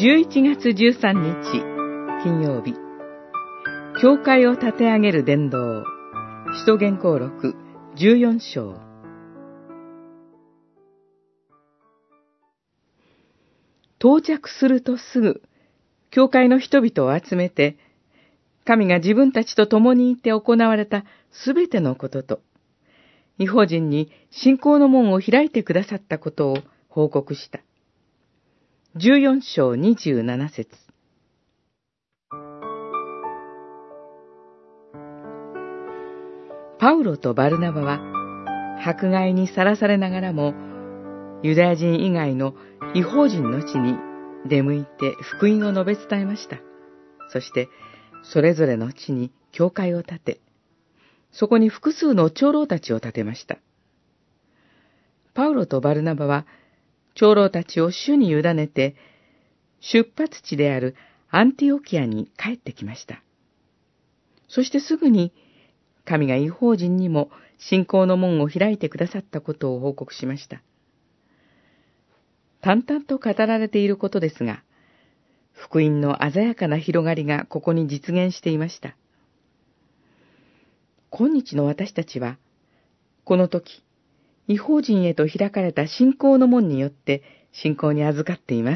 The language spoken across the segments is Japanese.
11月13日金曜日、教会を立て上げる伝道、使徒言行録14章。到着するとすぐ、教会の人々を集めて、神が自分たちと共にいて行われたすべてのことと、異邦人に信仰の門を開いてくださったことを報告した。14章27節。パウロとバルナバは迫害にさらされながらも、ユダヤ人以外の異邦人の地に出向いて福音を述べ伝えました。そしてそれぞれの地に教会を建て、そこに複数の長老たちを立てました。パウロとバルナバは長老たちを主に委ねて、出発地であるアンティオキアに帰ってきました。そしてすぐに神が異邦人にも信仰の門を開いてくださったことを報告しました。淡々と語られていることですが、福音の鮮やかな広がりがここに実現していました。今日の私たちは、この時、異邦人へと開かれた信仰の門によって信仰に預かっています。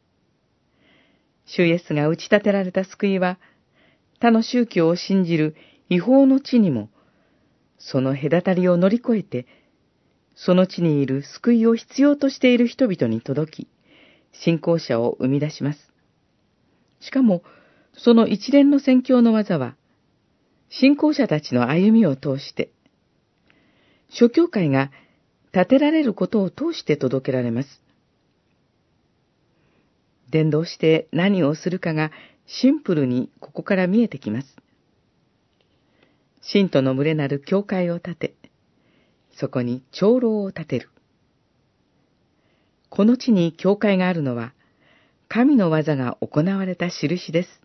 主イエスが打ち立てられた救いは、他の宗教を信じる異邦の地にも、その隔たりを乗り越えて、その地にいる救いを必要としている人々に届き、信仰者を生み出します。しかも、その一連の宣教の技は、信仰者たちの歩みを通して、諸教会が建てられることを通して届けられます。伝道して何をするかがシンプルにここから見えてきます。信徒の群れなる教会を建て、そこに長老を立てる。この地に教会があるのは、神の技が行われた印です。